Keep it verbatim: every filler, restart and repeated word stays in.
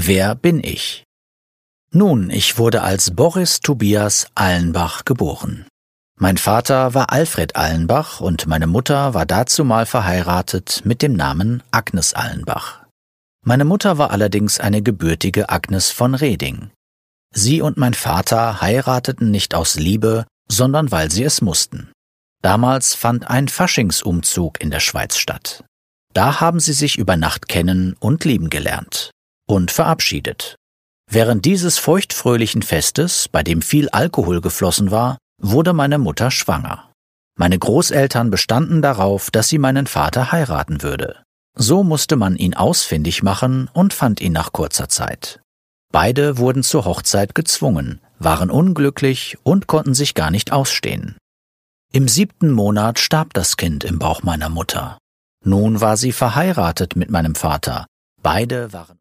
Wer bin ich? Nun, ich wurde als Boris Tobias Allenbach geboren. Mein Vater war Alfred Allenbach und meine Mutter war dazumal verheiratet mit dem Namen Agnes Allenbach. Meine Mutter war allerdings eine gebürtige Agnes von Reding. Sie und mein Vater heirateten nicht aus Liebe, sondern weil sie es mussten. Damals fand ein Faschingsumzug in der Schweiz statt. Da haben sie sich über Nacht kennen und lieben gelernt und verabschiedet. Während dieses feuchtfröhlichen Festes, bei dem viel Alkohol geflossen war, wurde meine Mutter schwanger. Meine Großeltern bestanden darauf, dass sie meinen Vater heiraten würde. So musste man ihn ausfindig machen und fand ihn nach kurzer Zeit. Beide wurden zur Hochzeit gezwungen, waren unglücklich und konnten sich gar nicht ausstehen. Im siebten Monat starb das Kind im Bauch meiner Mutter. Nun war sie verheiratet mit meinem Vater. Beide waren